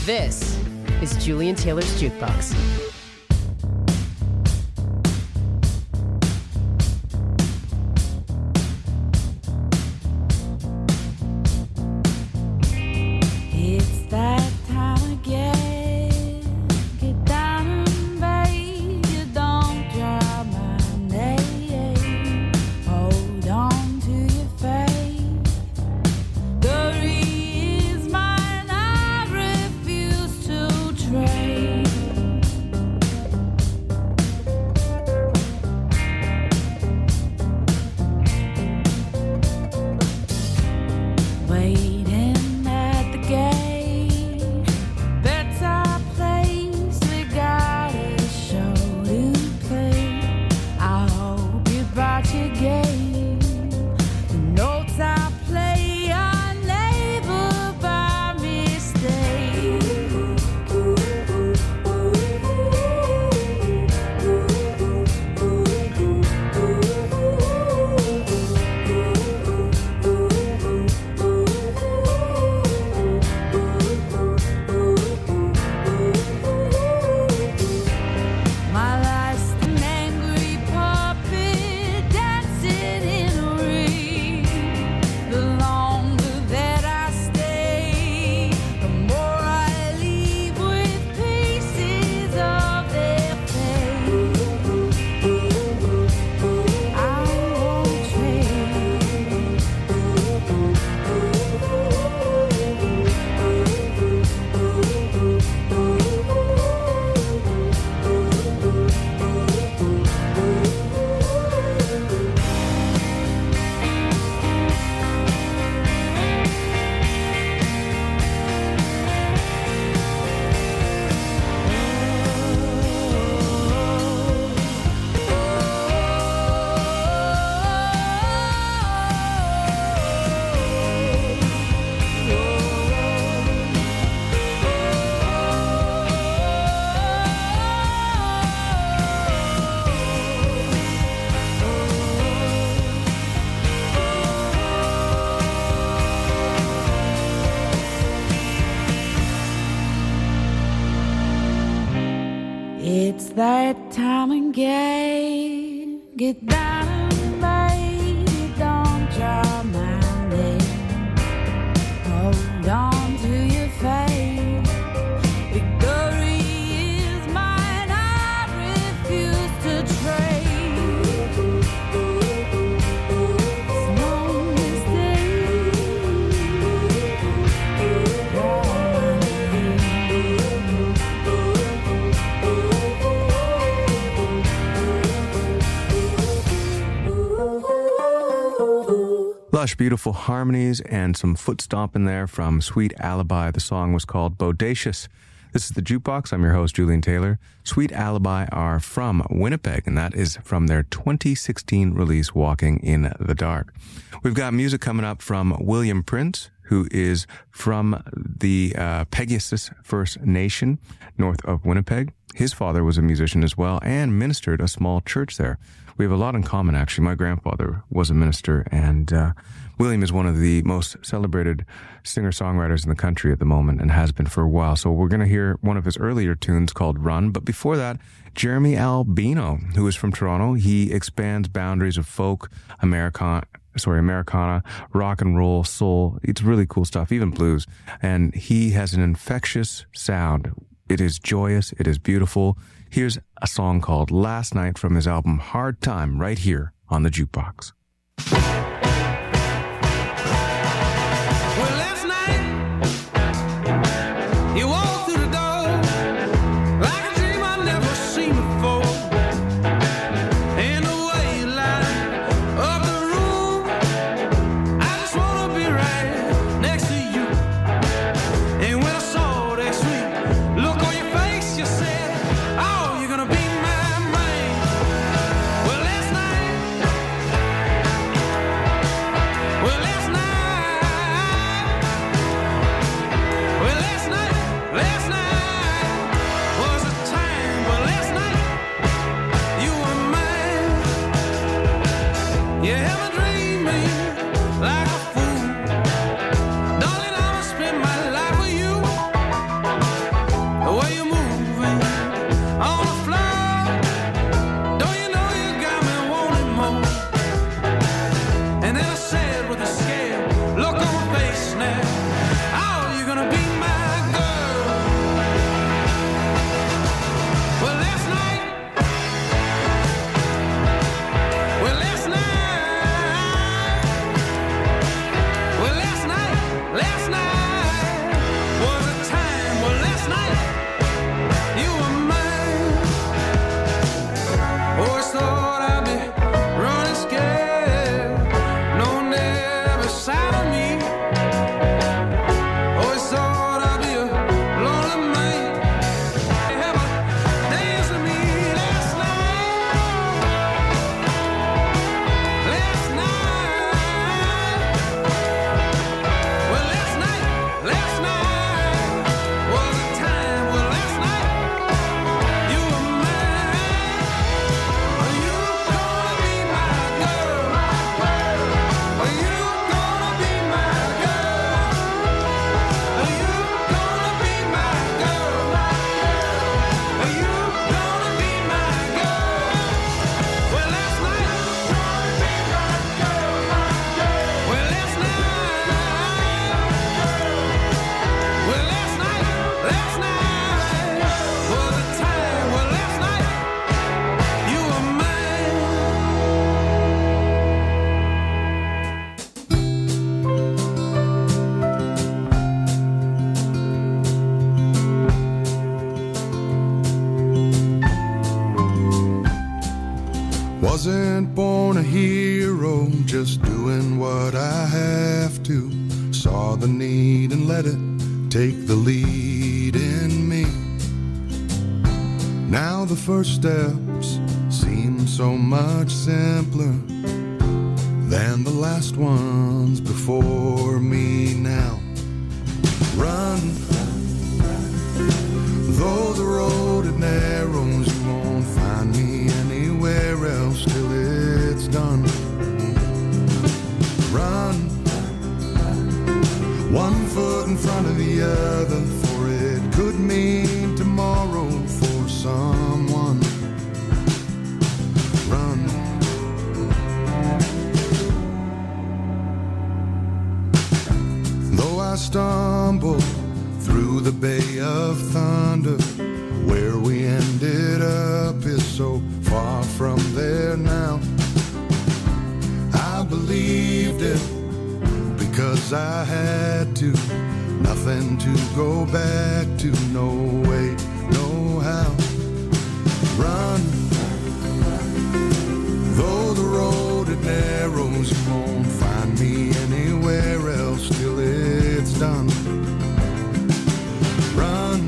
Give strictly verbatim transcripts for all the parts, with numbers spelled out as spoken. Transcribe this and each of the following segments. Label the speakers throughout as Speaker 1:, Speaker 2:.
Speaker 1: This is Julian Taylor's Jukebox.
Speaker 2: It's that time again. Get down, baby, don't draw my name. Hold on to your faith. Victory is mine, I refuse to trade. It's no mistake. Draw my name.
Speaker 3: Lush, beautiful harmonies and some foot stomping there from Sweet Alibi. The song was called Bodacious. This is the Jukebox. I'm your host, Julian Taylor. Sweet Alibi are from Winnipeg, and that is from their twenty sixteen release, Walking in the Dark. We've got music coming up from William Prince, who is from the uh, Pegasus First Nation, north of Winnipeg. His father was a musician as well and ministered a small church there. We have a lot in common, actually. My grandfather was a minister, and uh, William is one of the most celebrated singer-songwriters in the country at the moment and has been for a while. So we're going to hear one of his earlier tunes called Run. But before that, Jeremy Albino, who is from Toronto. He expands boundaries of folk, Americana, sorry, Americana, rock and roll, soul. It's really cool stuff, even blues. And he has an infectious sound. It is joyous. It is beautiful. Here's a song called Last Night from his album Hard Time right here on the Jukebox.
Speaker 4: Well, last night, you walked through the door like a dream I'd never seen before. And the way you light up the room, I just want to be right next to you. And when I saw that sweet look on your face, you said, oh, you're gonna be my man. Well, last night was a time, well, last night you were mine. Always thought I'd be running scared, no one there beside of me. Always thought I'd be a lonely man. Have a dance with me last night. Last night. Well, last night, last night was a time. Well, last night you were mine. Are you gonna be my girl? Are you gonna be my girl? Are you gonna be my girl? Are you gonna be my girl? Well, last night. Well, last night. Well, last night. Last night was a time. Well, last night you were mine.
Speaker 5: Wasn't born a hero, just doing what I have to. Saw the need and let it take the lead in me. Now the first steps seem so much simpler than the last ones before me now. Run, though the road it narrows, you won't find me anywhere else till it's done. Run, one foot in front of the other, for it could mean tomorrow for someone. Run. Though I stumble through the Bay of Thunder, where we ended up is so far from there now. I believed it because I had to. Nothing to go back to, no way, no how. Run, though the road it narrows, you won't find me anywhere else till it's done. Run,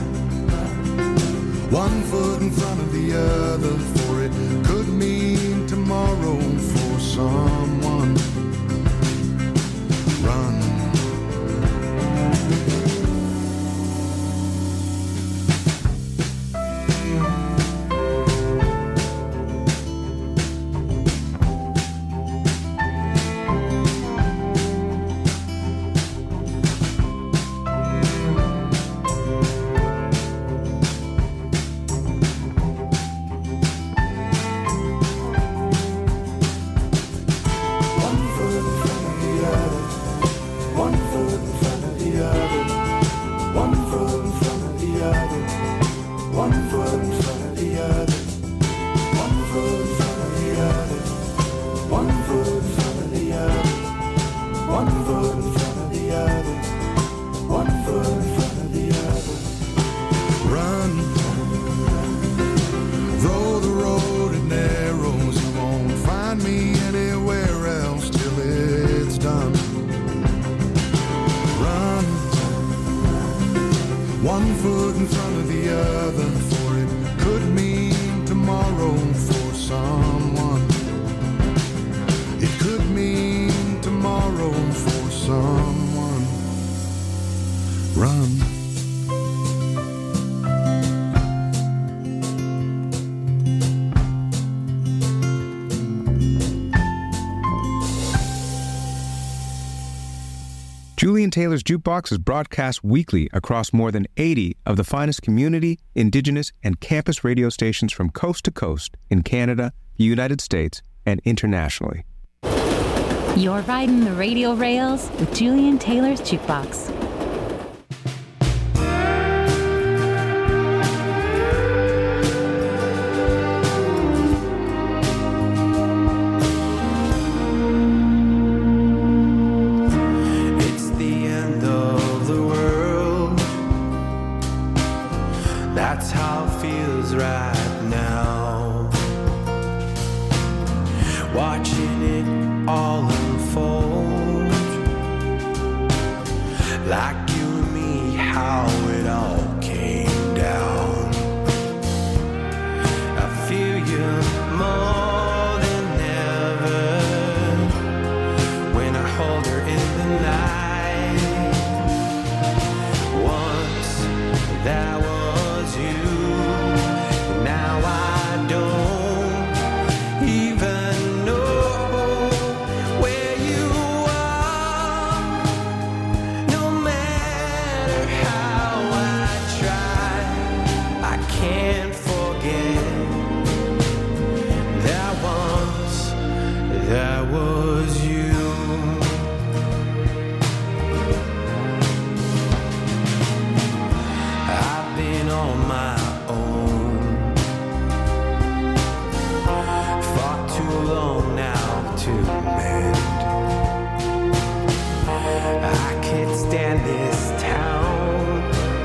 Speaker 5: one foot in front of the other, for it could mean tomorrow for someone. Run. One foot in front of the other, for it could mean tomorrow for someone. It could mean tomorrow for someone. Run.
Speaker 3: Julian Taylor's Jukebox is broadcast weekly across more than eighty of the finest community, indigenous, and campus radio stations from coast to coast in Canada, the United States, and internationally.
Speaker 6: You're riding the radio rails with Julian Taylor's Jukebox.
Speaker 4: It's the end of the world. feels right now. Watching it all unfold, like you and me, how it all came down. I feel you more than ever when I hold her in the night. Once that was you, and now I don't even know where you are. No matter how I try, I can't forget that once that was you. I've been on my own, far too long now to mend. I can't stand this town.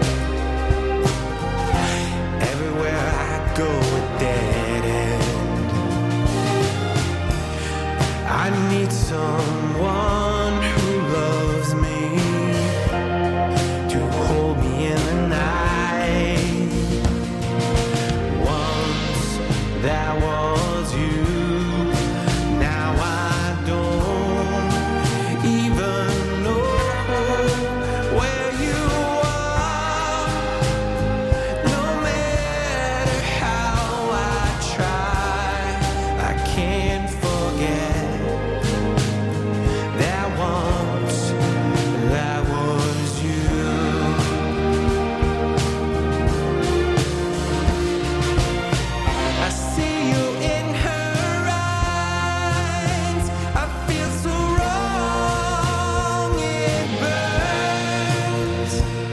Speaker 4: Everywhere I go, a dead end. I need someone who loves me to hold me in the night. Once that was you, now I don't even know where you are. No matter how I try, I can't forget that once that was you. I see you in her eyes. I feel so wrong. It burns.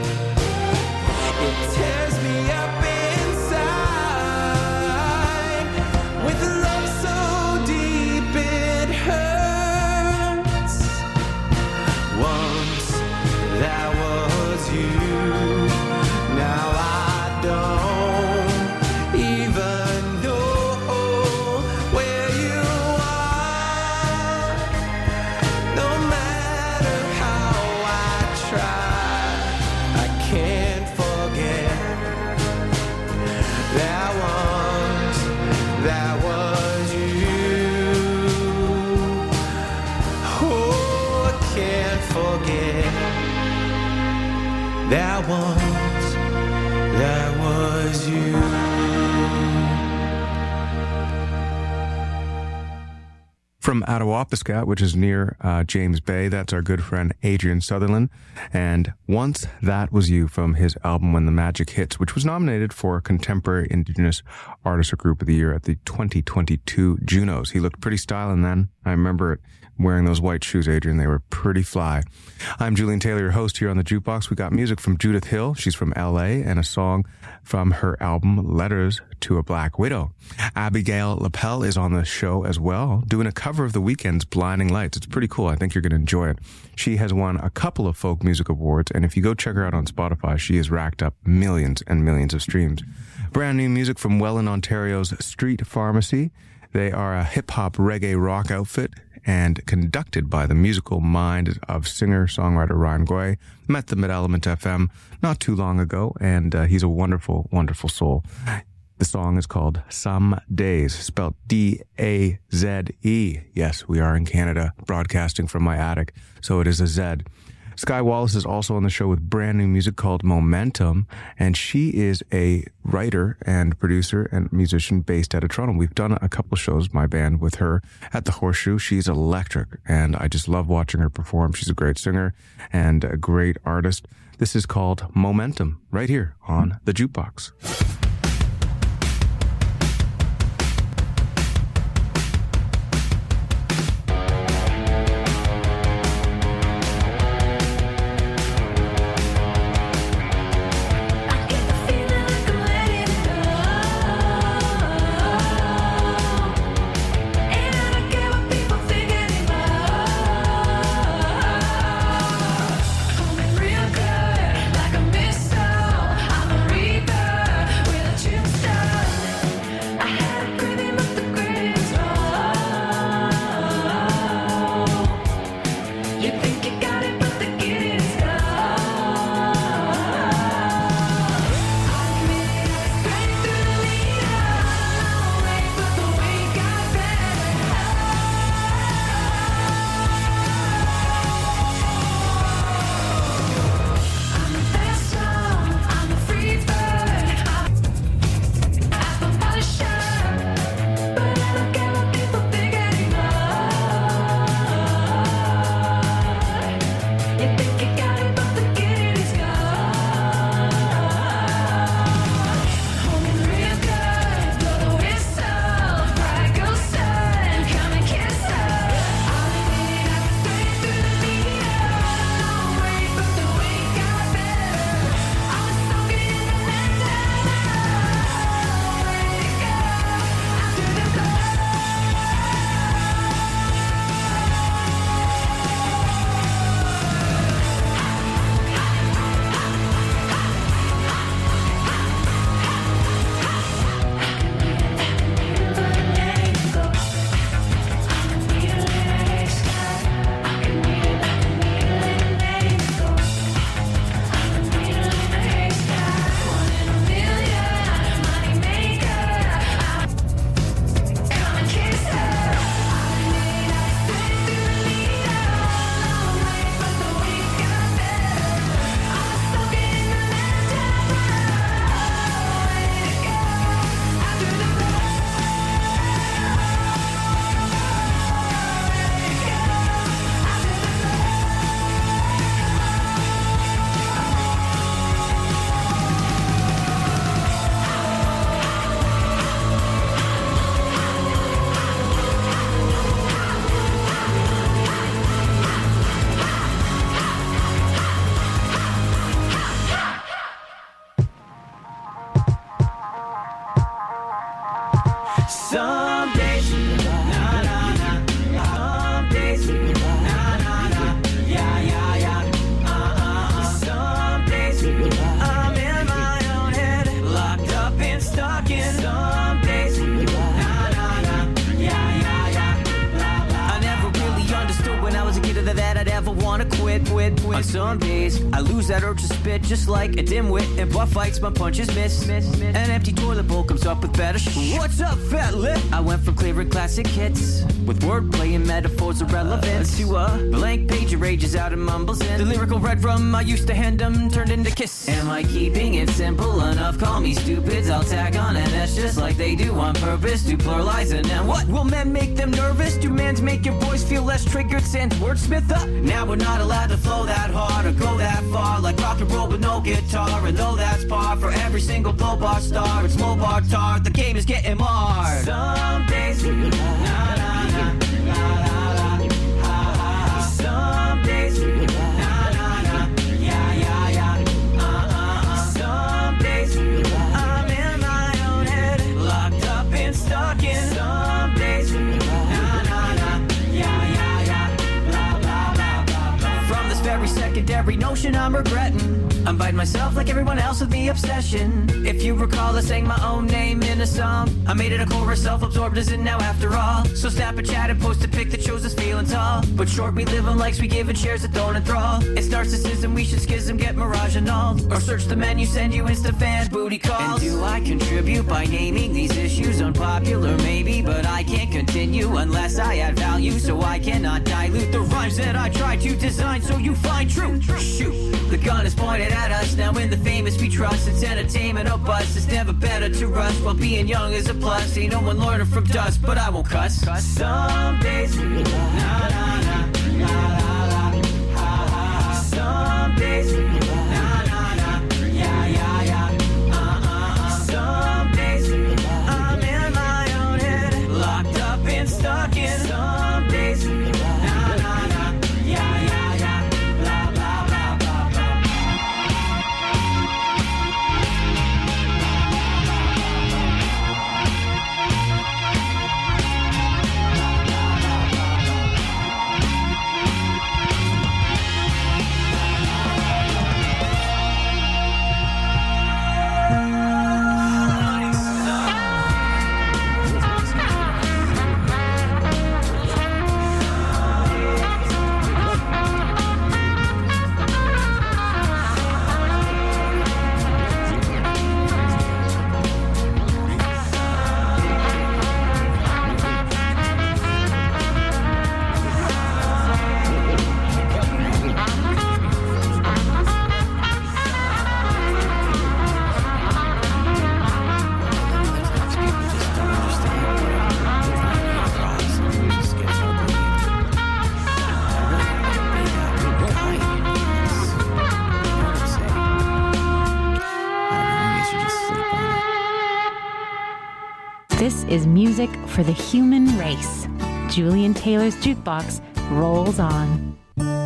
Speaker 4: It tears me up inside. With love so deep it hurts. Once that was you. Now I don't even know where you are. No matter how I try, I can't forget that once that was you. Oh, I can't forget that once that was you.
Speaker 3: From Attawapiskat, which is near uh, James Bay, that's our good friend Adrian Sutherland. And Once That Was You from his album When the Magic Hits, which was nominated for Contemporary Indigenous Artist or Group of the Year at the twenty twenty-two Junos. He looked pretty styling then. I remember it, wearing those white shoes, Adrian. They were pretty fly. I'm Julian Taylor, your host here on the Jukebox. We got music from Judith Hill. She's from L A, and a song from her album Letters to a Black Widow. Abigail Lapel is on the show as well, doing a cover of The Weeknd's Blinding Lights. It's pretty cool. I think you're going to enjoy it. She has won a couple of folk music awards, and if you go check her out on Spotify, she has racked up millions and millions of streams. Brand new music from Welland, Ontario's Street Pharmacy. They are a hip-hop reggae rock outfit and conducted by the musical mind of singer-songwriter Ryan Goy. Met them at Element F M not too long ago, and uh, he's a wonderful, wonderful soul. The song is called Some Days, spelled D A Z E. Yes, we are in Canada, broadcasting from my attic, so it is a Z. Skye Wallace is also on the show with brand new music called Momentum, and she is a writer and producer and musician based out of Toronto. We've done a couple shows, my band, with her at the Horseshoe. She's electric, and I just love watching her perform. She's a great singer and a great artist. This is called Momentum, right here on The Jukebox.
Speaker 2: Real good, like a missile. I'm a reaper.
Speaker 7: I'm in my own head, locked up and stuck in some days. Nah, nah, nah, yeah, yeah, yeah, blah, blah. I never really understood when I was a kid that I'd ever wanna quit, quit, quit. On some days, I lose that urge to spit just like a dimwit. In bar fights, my punches miss, miss, miss. An empty toilet bowl comes up with better sh- What's up, fat lip? I went from clearing classic hits with wordplay and metaphors of relevance to a blank page of rages out and mumbles in. The lyrical red rum I used to hand them turned into kiss. Am I keeping it simple enough? Call me stupids, I'll tag on and that's just like they do on purpose to pluralize and then what? Will men make them nervous? Do mans make your voice feel less triggered? Sans wordsmith up. Now we're not allowed to flow that hard or go that far like rock and roll with no guitar. And though that's par for every single blow bar star, it's low bar tar, the game is getting marred. Some days, nah, nah, nah, nah, nah, nah. Some days, nah, nah, nah, yeah, yeah, yeah, uh, uh, uh. Some days, I'm in my own head, locked up and stuck in. Some days, nah, nah, nah, yeah, yeah, yeah, blah, blah, blah, blah, blah. From this very secondary notion I'm regretting, I'm biting myself like everyone else with me obsession. If you recall, I sang my own name in a song. I made it a chorus, self-absorbed as in now after all. So snap a chat and post a pic that shows us feeling tall. But short, we live on likes we give and shares that don't enthrall. It's narcissism, we should schism, get mirage annulled. Or search the menu, send you insta fan booty calls. And do I contribute by naming these issues unpopular? Maybe, but I can't continue unless I add value. So I cannot dilute the rhymes that I try to design so you find truth. Shoot, the gun is pointed at us, now in the famous we trust. It's entertainment or bust, it's never better to rush. While being young is a plus, ain't no one learning from dust. But I won't cuss. Some days, nah, nah, nah, nah, nah, nah. Some days, nah, nah, nah, yeah, yeah, yeah, uh, uh, uh. Some days, I'm in my own head, locked up and stuck in. Some days, nah, nah, nah, yeah, yeah, yeah, blah, blah, blah, blah, blah.
Speaker 6: This is music for the human race. Julian Taylor's Jukebox rolls on.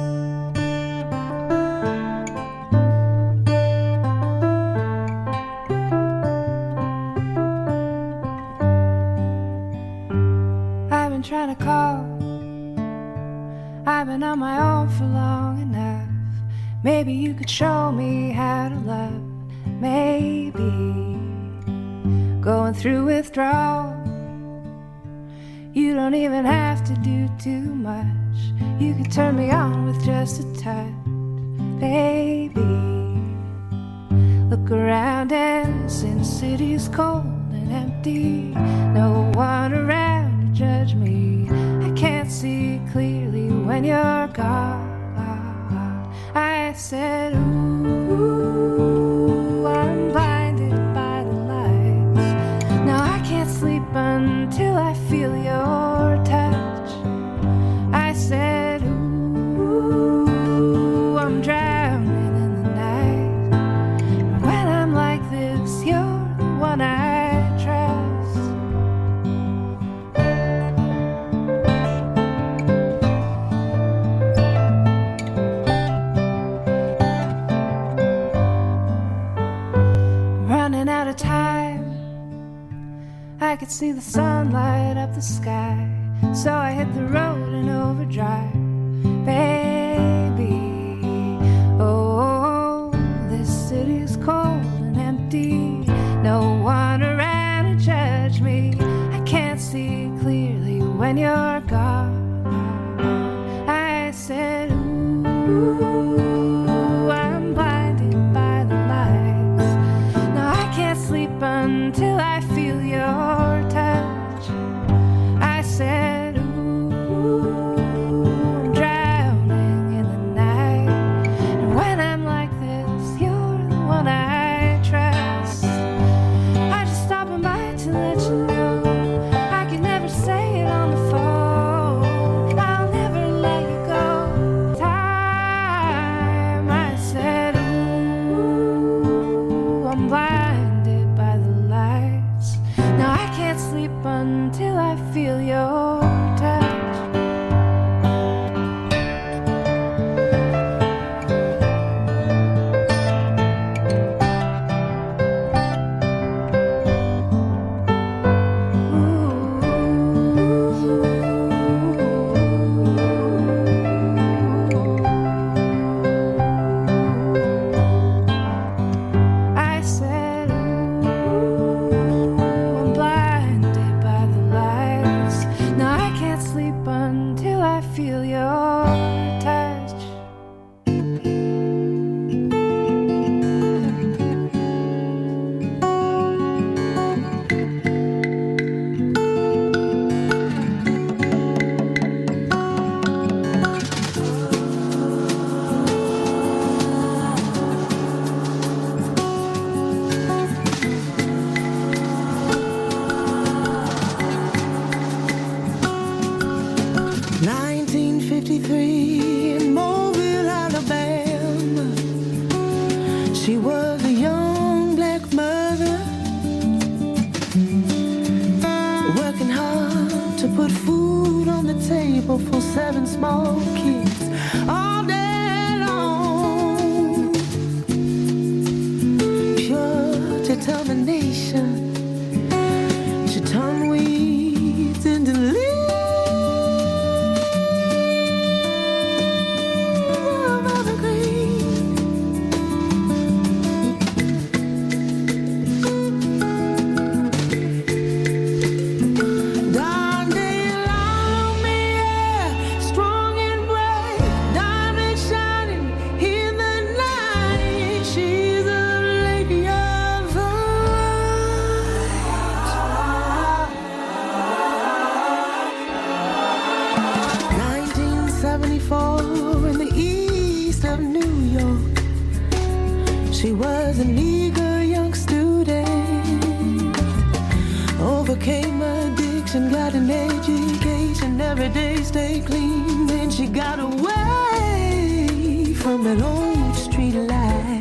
Speaker 2: I've been trying to call. I've been on my own for long enough. Maybe you could show me how to love. Maybe going through withdrawal, you don't even have to do too much. You can turn me on with just a touch, baby. Look around and Sin City's cold and empty. No one around to judge me. I can't see clearly when you're gone. I said, ooh, I'm blinded by the lights. Now I can't sleep until I feel your touch. I said, ooh, I'm drowning in the night. When I'm like this, you're the one I trust. Running out of time, I could see the sun light up the sky. So I hit the road in overdrive, baby. Oh, this city when you're gone. I said, ooh, I'm blinded by the lights. Now I can't sleep until I feel your touch. I said, ooh, I'm drowning in the night. And when I'm like this, you're the one I trust. I just stopping by to let you know I can never say it on the phone. I'll never let you go. Time, I said, ooh, I'm blinded by the lights. Now I can't sleep until I feel your touch. I said, ooh, I'm blinded by the lights. Now I can't sleep until I feel your touch.
Speaker 8: nineteen fifty-three in Mobile, Alabama. She was a young black mother, working hard to put food on the table for seven small kids all day long. Pure determination, she turned weeds into leaves. Strong and bright, diamond shining in the night. She's a lady of the light. nineteen seventy-four in the east of New York. She was an eager young student, overcame addiction, got an education, every day stay clean. Then she got away from that old street life.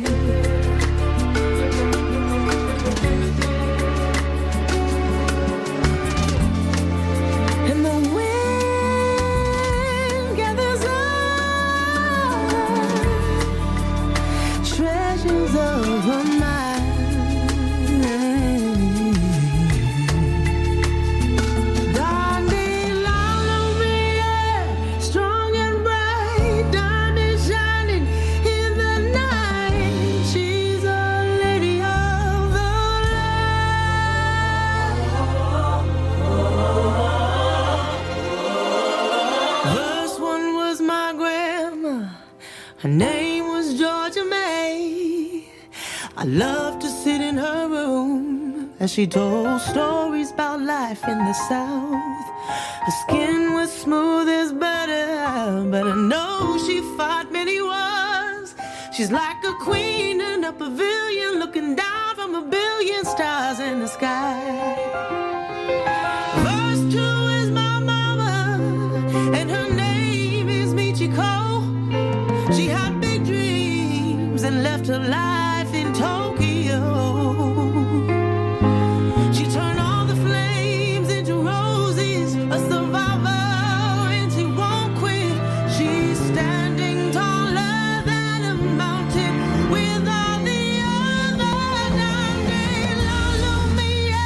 Speaker 8: And the wind gathers up treasures of her mind. Dandelion of me, yeah, strong and bright, diamond shining in the night. She's a lady of the light. First one was my grandma. Her name was Georgia May. I loved to sit in her room as she told stories about life in the South. Her skin was smooth as butter, but I know she fought many wars. She's like a queen in a pavilion, looking down from a billion stars in the sky. Verse two is my mama, and her name is Michiko. She had big dreams and left her life in Tokyo. She turned all the flames into roses, a survivor, and she won't quit. She's standing taller than a mountain with all the other. Dandelion of me,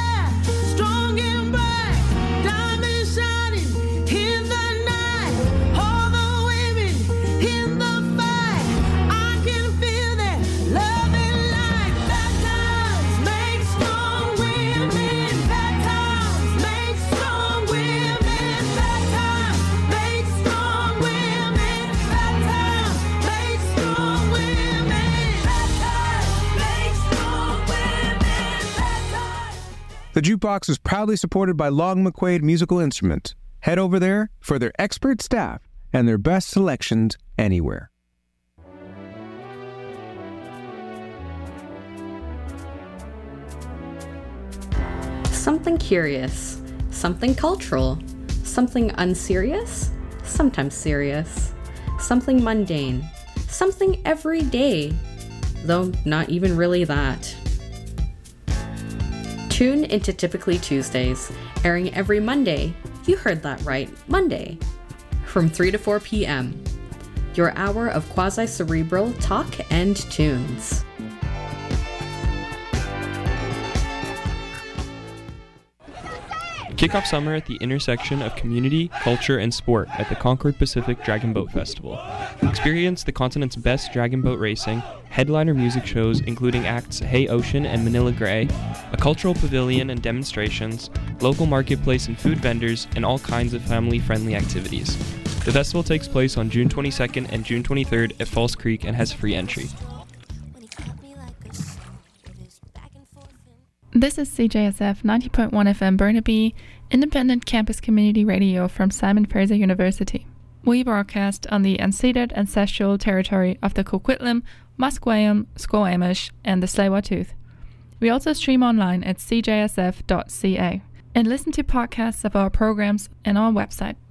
Speaker 9: The Jukebox is proudly supported by Long McQuaid Musical Instruments. Head over there for their expert staff and their best selections anywhere.
Speaker 10: Something curious, something cultural, something unserious, sometimes serious, something mundane, something everyday, though not even really that. Tune into Typically Tuesdays, airing every Monday. You heard that right, Monday, from three to four p.m. Your hour of quasi-cerebral talk and tunes.
Speaker 11: Kick off summer at the intersection of community, culture, and sport at the Concord Pacific Dragon Boat Festival. Experience the continent's best dragon boat racing, headliner music shows including acts Hey Ocean and Manila Grey, a cultural pavilion and demonstrations, local marketplace and food vendors, and all kinds of family-friendly activities. The festival takes place on June twenty-second and June twenty-third at Falls Creek and has free entry.
Speaker 12: This is C J S F ninety point one F M Burnaby, independent campus community radio from Simon Fraser University. We broadcast on the unceded ancestral territory of the Coquitlam, Musqueam, Squamish, and the Tsleil-Waututh. We also stream online at c j s f dot c a and listen to podcasts of our programs on our website.